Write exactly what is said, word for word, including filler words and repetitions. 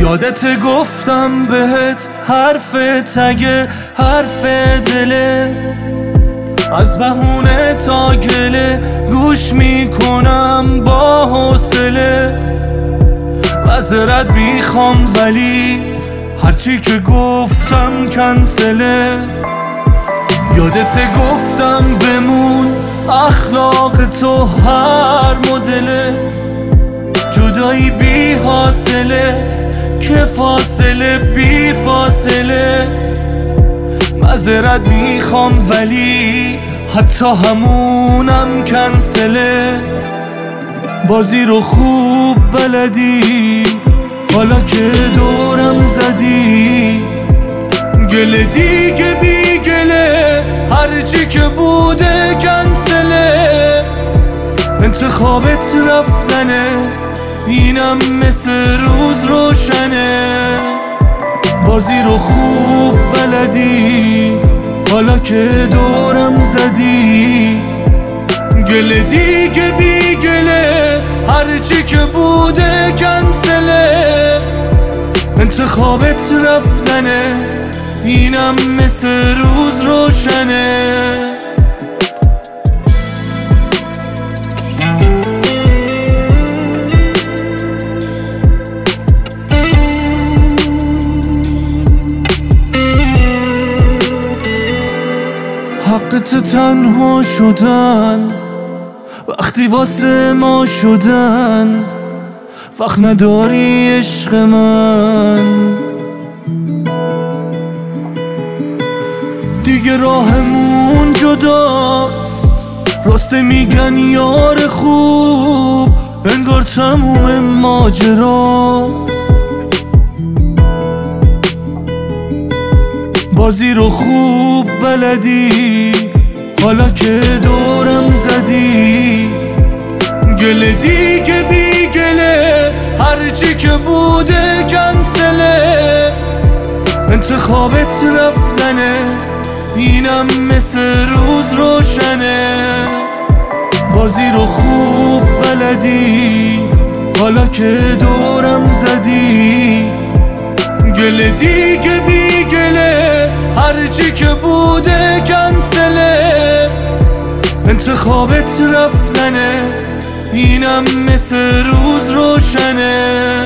یادت گفتم بهت حرف تگه حرف دله، از بهونه تا گله گوش میکنم با حوصله. معذرت میخوام ولی هرچی که گفتم کنسله. یادت گفتم بمون اخلاق تو هر مدله، جدایی بی حاصله که فاصله بی فاصله. معذرت میخوام ولی حتی همونم کنسله. بازی رو خوب بلدی حالا که دورم زدی، گله دیگه بی گله هرچی که بوده کنسله. انتخابت رفتنه اینم مثل روز روشنه. بازی رو خوب بلدی حالا که دورم زدی، گله دیگه بی گله هرچی که بوده کنسله. انتخابت رفتنه اینم مثل روز روشنه. حق تو تنها شدن وقتی واسه ما شدن، فخر نداری عشق من. دیگه راهمون جداست، راسته میگن یار خوب انگار تموم ماجراست. بازی رو خوب بلدی حالا که دورم زدی، گله دیگه بی گله هرچی که بوده کنسله. انتخابت رفتنه اینم مثل روز روشنه. بازی رو خوب بلدی حالا که دورم زدی، گله دیگه بی گله هرچی که بوده کنسله. انتخابت رفتنه اینم مثل روز روشنه.